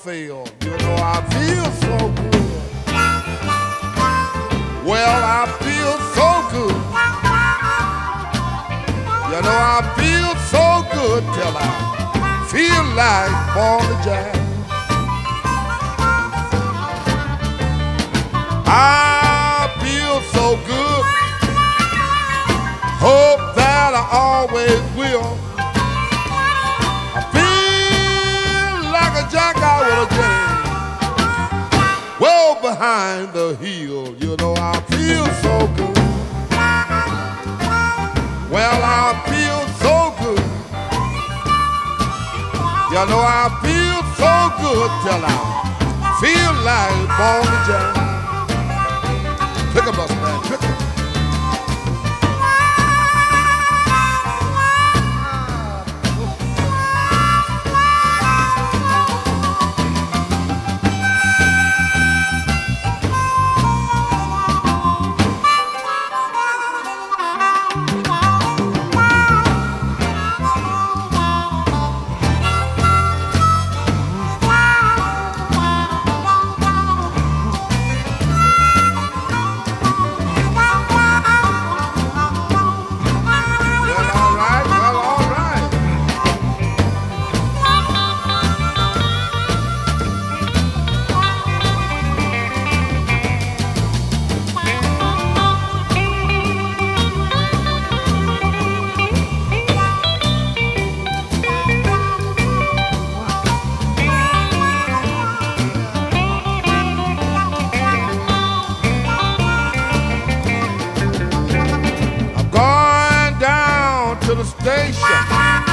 fail. You know I feel so good. Well, I feel so good. You know I feel so good till I feel like born to jack. I feel so good. Hope that I always will. I feel like a jack out with a Jenny. Well behind the hill, you know I feel so good. Well, I feel so good. You know I feel so good till I feel like born to jack. Pick 'em up, man, pick 'em. The station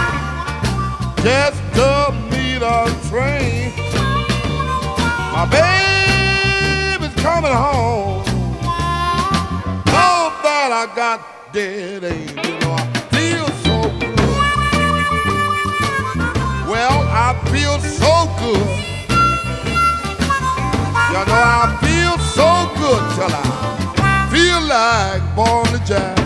just to meet a train. My baby's coming home. Hope that I got dead aim. You know I feel so good. Well, I feel so good. You know I feel so good till I feel like born to jack.